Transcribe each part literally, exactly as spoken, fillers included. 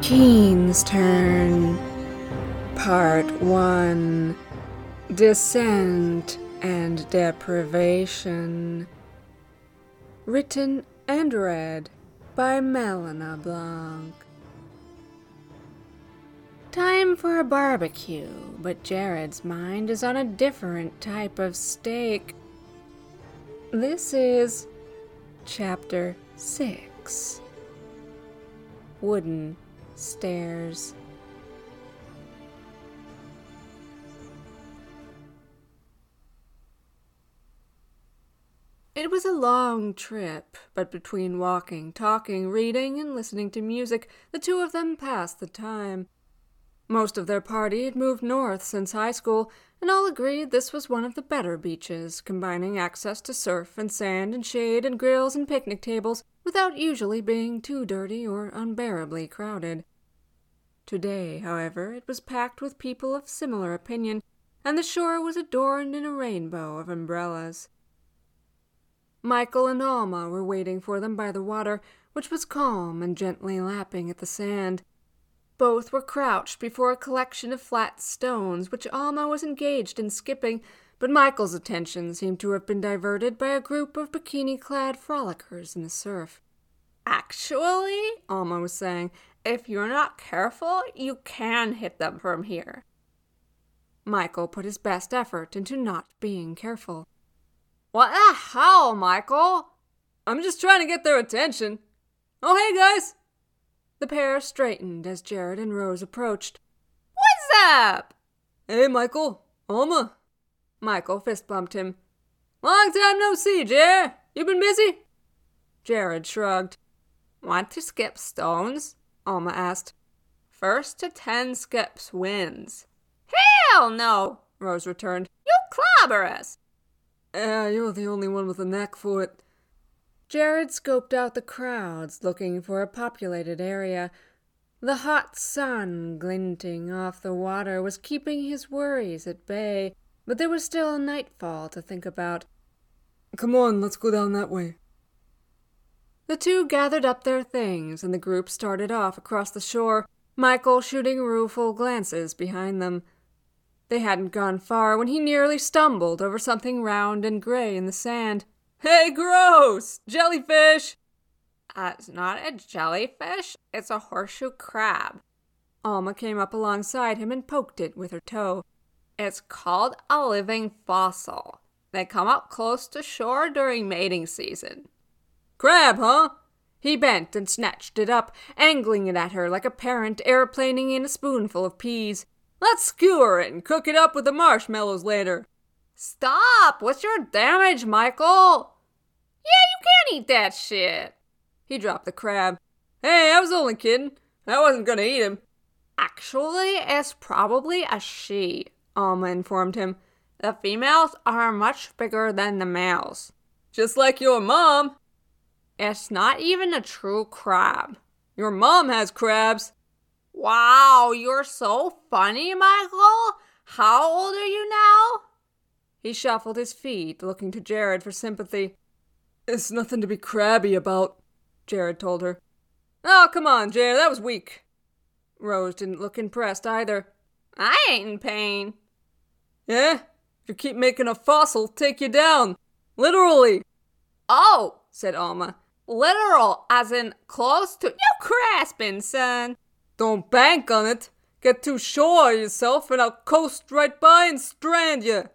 Keen's Turn, Part one, Descent and Deprivation. Written and read by Melina Blanc. Time for a barbecue, but Jared's mind is on a different type of steak. This is Chapter six. Wooden Stairs. It was a long trip, but between walking, talking, reading, and listening to music, the two of them passed the time. Most of their party had moved north since high school, and all agreed this was one of the better beaches, combining access to surf and sand and shade and grills and picnic tables without usually being too dirty or unbearably crowded. Today, however, it was packed with people of similar opinion, and the shore was adorned in a rainbow of umbrellas. Michael and Alma were waiting for them by the water, which was calm and gently lapping at the sand. Both were crouched before a collection of flat stones, which Alma was engaged in skipping, but Michael's attention seemed to have been diverted by a group of bikini-clad frolickers in the surf. Actually, Alma was saying, if you're not careful, you can hit them from here. Michael put his best effort into not being careful. What the hell, Michael? I'm just trying to get their attention. Oh, hey, guys! The pair straightened as Jared and Rose approached. What's up? Hey, Michael. Alma. Michael fist-bumped him. Long time no see, Jer. You been busy? Jared shrugged. Want to skip stones? Alma asked. First to ten skips wins. Hell no, Rose returned. You clobber us. Yeah, you're the only one with a knack for it. Jared scoped out the crowds, looking for a populated area. The hot sun glinting off the water was keeping his worries at bay, but there was still nightfall to think about. Come on, let's go down that way. The two gathered up their things, and the group started off across the shore, Michael shooting rueful glances behind them. They hadn't gone far when he nearly stumbled over something round and gray in the sand. Hey, gross! Jellyfish! Uh, it's not a jellyfish, it's a horseshoe crab. Alma came up alongside him and poked it with her toe. It's called a living fossil. They come up close to shore during mating season. Crab, huh? He bent and snatched it up, angling it at her like a parent airplaning in a spoonful of peas. Let's skewer it and cook it up with the marshmallows later. Stop! What's your damage, Michael? Yeah, you can't eat that shit. He dropped the crab. Hey, I was only kidding. I wasn't gonna eat him. Actually, it's probably a she, Alma informed him. The females are much bigger than the males. Just like your mom. It's not even a true crab. Your mom has crabs. Wow, you're so funny, Michael. How old are you now? He shuffled his feet, looking to Jared for sympathy. It's nothing to be crabby about, Jared told her. Oh, come on, Jared, that was weak. Rose didn't look impressed either. I ain't in pain. Yeah? If you keep making a fossil, take you down. Literally. Oh, said Alma. Literal, as in close to you grasping, son. Don't bank on it. Get too sure of yourself and I'll coast right by and strand you.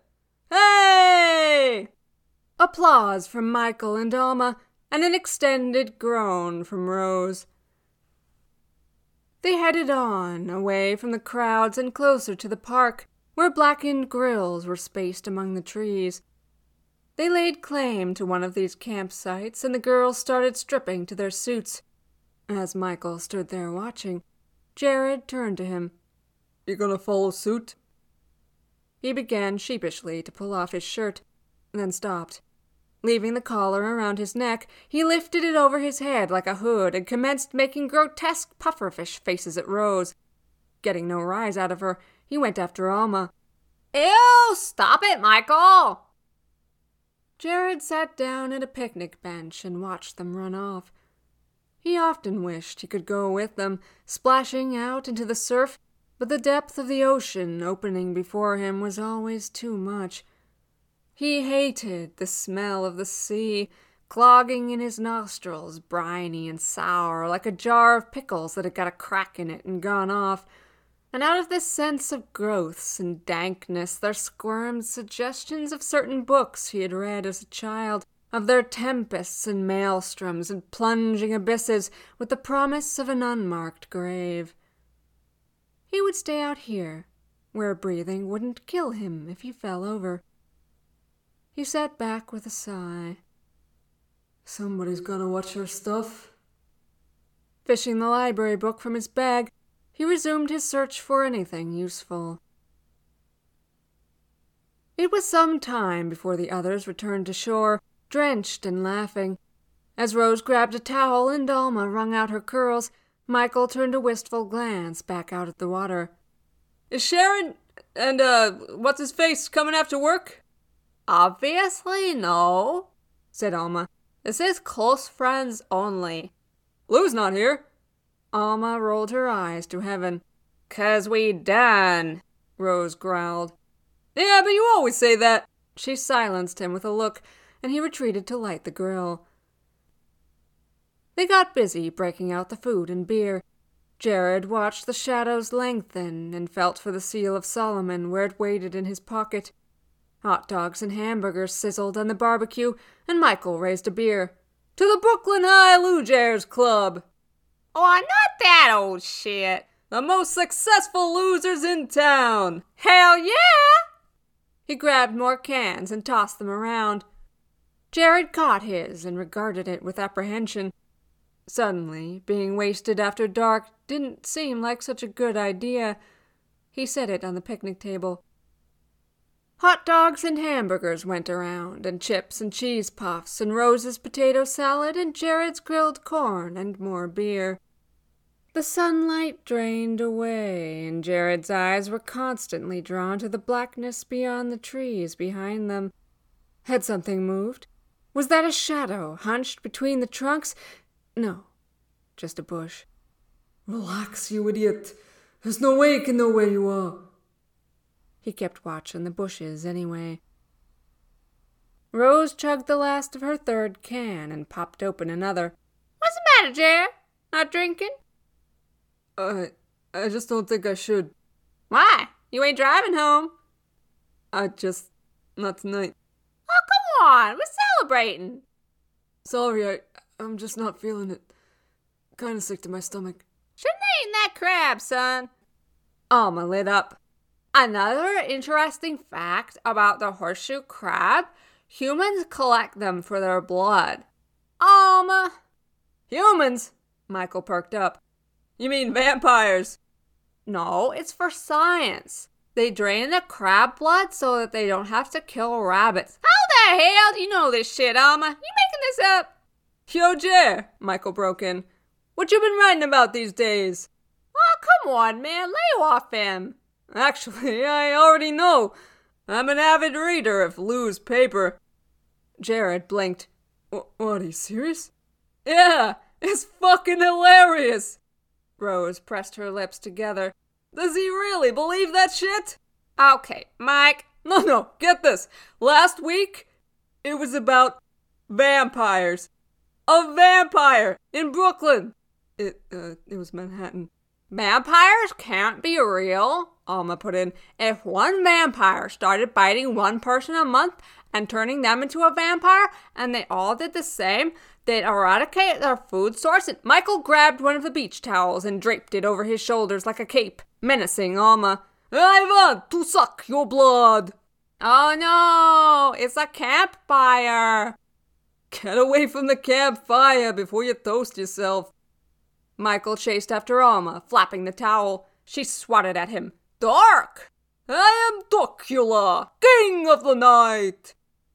Hey! Applause from Michael and Alma, and an extended groan from Rose. They headed on, away from the crowds and closer to the park, where blackened grills were spaced among the trees. They laid claim to one of these campsites, and the girls started stripping to their suits. As Michael stood there watching, Jared turned to him. You gonna follow suit? He began sheepishly to pull off his shirt, then stopped. Leaving the collar around his neck, he lifted it over his head like a hood and commenced making grotesque pufferfish faces at Rose. Getting no rise out of her, he went after Alma. Ew, stop it, Michael! Jared sat down at a picnic bench and watched them run off. He often wished he could go with them, splashing out into the surf, but the depth of the ocean opening before him was always too much. He hated the smell of the sea, clogging in his nostrils, briny and sour, like a jar of pickles that had got a crack in it and gone off. And out of this sense of growths and dankness there squirmed suggestions of certain books he had read as a child, of their tempests and maelstroms and plunging abysses with the promise of an unmarked grave. He would stay out here, where breathing wouldn't kill him if he fell over. He sat back with a sigh. Somebody's gonna watch her stuff. Fishing the library book from his bag, he resumed his search for anything useful. It was some time before the others returned to shore, drenched and laughing. As Rose grabbed a towel and Alma wrung out her curls, Michael turned a wistful glance back out at the water. Is Sharon and, uh, what's-his-face coming after work? Obviously no, said Alma. This is close friends only. Lou's not here. Alma rolled her eyes to heaven. 'Cause we done, Rose growled. Yeah, but you always say that. She silenced him with a look, and he retreated to light the grill. They got busy breaking out the food and beer. Jared watched the shadows lengthen and felt for the seal of Solomon where it waited in his pocket. Hot dogs and hamburgers sizzled on the barbecue, and Michael raised a beer. To the Brooklyn High Losers Club! Oh, not that old shit. The most successful losers in town! Hell yeah! He grabbed more cans and tossed them around. Jared caught his and regarded it with apprehension. Suddenly, being wasted after dark didn't seem like such a good idea. He set it on the picnic table. Hot dogs and hamburgers went around, and chips and cheese puffs, and Rose's potato salad, and Jared's grilled corn, and more beer. The sunlight drained away, and Jared's eyes were constantly drawn to the blackness beyond the trees behind them. Had something moved? Was that a shadow hunched between the trunks? No, just a bush. Relax, you idiot. There's no way you can know where you are. He kept watch on the bushes anyway. Rose chugged the last of her third can and popped open another. What's the matter, Jared? Not drinking? I, I just don't think I should. Why? You ain't driving home. I just, not tonight. Oh, come on. We're celebrating. Sorry, I, I'm just not feeling it. Kinda sick to my stomach. Shouldn't have eaten that crab, son. Alma lit up. Another interesting fact about the horseshoe crab, humans collect them for their blood. Alma. Humans? Michael perked up. You mean vampires? No, it's for science. They drain the crab blood so that they don't have to kill rabbits. How the hell do you know this shit, Alma? You making this up? Yo, Jer, Michael broke in. What you been writing about these days? Oh, come on, man. Lay off him. Actually, I already know. I'm an avid reader of Lou's paper. Jared blinked. What, are you serious? Yeah, it's fucking hilarious. Rose pressed her lips together. Does he really believe that shit? Okay, Mike. No, no, get this. Last week, it was about vampires. A vampire in Brooklyn. It, uh, it was Manhattan. Vampires can't be real, Alma put in. If one vampire started biting one person a month and turning them into a vampire, and they all did the same, they'd eradicate their food source. And Michael grabbed one of the beach towels and draped it over his shoulders like a cape, menacing Alma. I want to suck your blood. Oh no, it's a campfire. Get away from the campfire before you toast yourself. Michael chased after Alma, flapping the towel. She swatted at him. Dark! I am Docula, king of the night!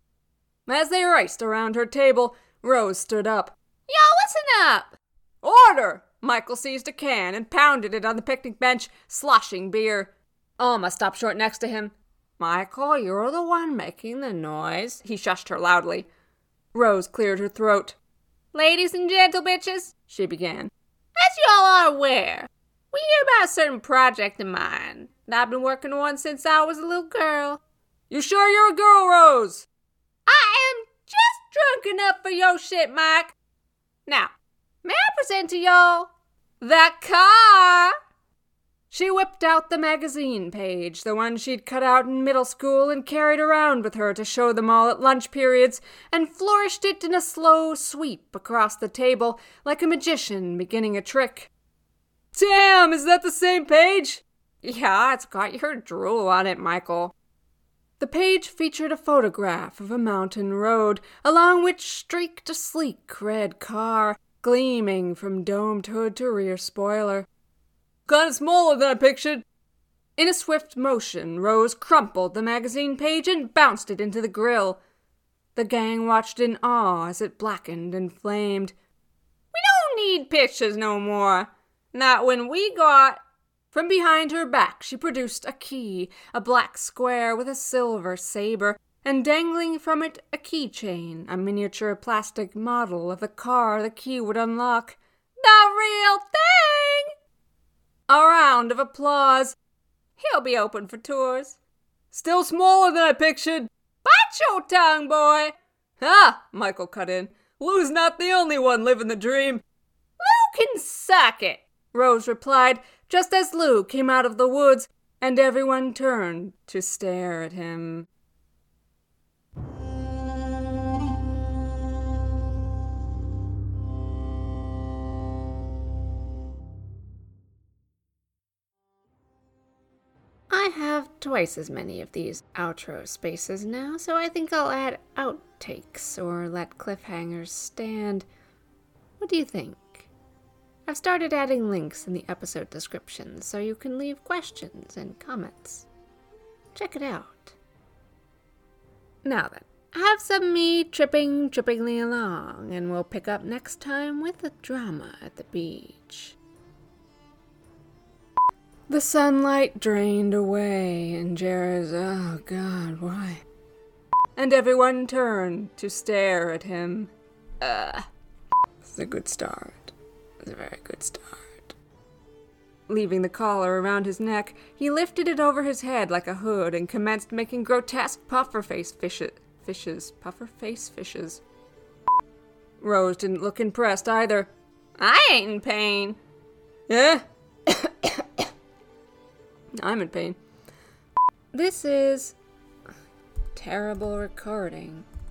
As they raced around her table, Rose stood up. Yo, listen up! Order! Michael seized a can and pounded it on the picnic bench, sloshing beer. Alma stopped short next to him. Michael, you're the one making the noise. He shushed her loudly. Rose cleared her throat. Ladies and gentle bitches, she began. As y'all are aware, we hear about a certain project of mine that I've been working on since I was a little girl. You sure you're a girl, Rose? I am just drunk enough for your shit, Mike. Now, may I present to y'all that car? She whipped out the magazine page, the one she'd cut out in middle school and carried around with her to show them all at lunch periods, and flourished it in a slow sweep across the table like a magician beginning a trick. Damn, is that the same page? Yeah, it's got your drool on it, Michael. The page featured a photograph of a mountain road, along which streaked a sleek red car, gleaming from domed hood to rear spoiler. Kinda smaller than I pictured. In a swift motion, Rose crumpled the magazine page and bounced it into the grill. The gang watched in awe as it blackened and flamed. We don't need pictures no more. Not when we got... From behind her back, she produced a key, a black square with a silver saber, and dangling from it a keychain, a miniature plastic model of the car the key would unlock. The real thing! A round of applause. He'll be open for tours. Still smaller than I pictured. Bite your tongue, boy. Ah, Michael cut in. Lou's not the only one living the dream. Lou can suck it, Rose replied, just as Lou came out of the woods, and everyone turned to stare at him. I have twice as many of these outro spaces now, so I think I'll add outtakes or let cliffhangers stand. What do you think? I've started adding links in the episode description so you can leave questions and comments. Check it out. Now then, have some me tripping trippingly along, and we'll pick up next time with the drama at the beach. The sunlight drained away, and Jared's, oh God, why? And everyone turned to stare at him. Uh, it's a good start. It's a very good start. Leaving the collar around his neck, he lifted it over his head like a hood and commenced making grotesque puffer face fishes. Fishes. Puffer face fishes. Rose didn't look impressed either. I ain't in pain. Yeah? I'm in pain. This is terrible recording.